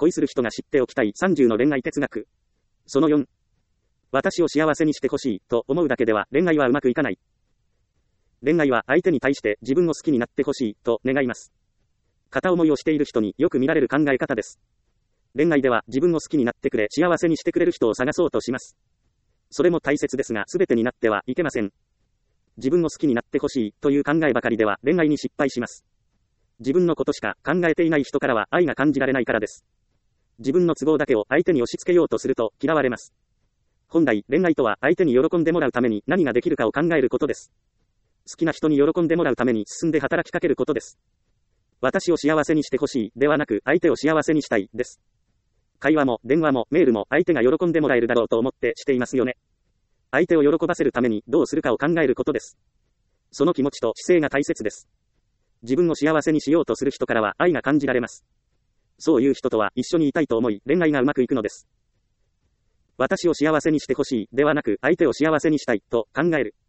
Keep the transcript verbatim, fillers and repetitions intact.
恋する人が知っておきたいさんじゅうの恋愛哲学。そのよん。私を幸せにしてほしいと思うだけでは恋愛はうまくいかない。恋愛は相手に対して自分を好きになってほしいと願います。片思いをしている人によく見られる考え方です。恋愛では自分を好きになってくれ、幸せにしてくれる人を探そうとします。それも大切ですが、全てになってはいけません。自分を好きになってほしいという考えばかりでは恋愛に失敗します。自分のことしか考えていない人からは愛が感じられないからです。自分の都合だけを相手に押し付けようとすると嫌われます。本来、恋愛とは相手に喜んでもらうために何ができるかを考えることです。好きな人に喜んでもらうために進んで働きかけることです。私を幸せにしてほしいではなく、相手を幸せにしたいです。会話も電話もメールも相手が喜んでもらえるだろうと思ってしていますよね。相手を喜ばせるためにどうするかを考えることです。その気持ちと姿勢が大切です。自分を幸せにしようとする人からは愛が感じられます。そういう人とは一緒にいたいと思い、恋愛がうまくいくのです。私を幸せにしてほしいではなく、相手を幸せにしたいと考える。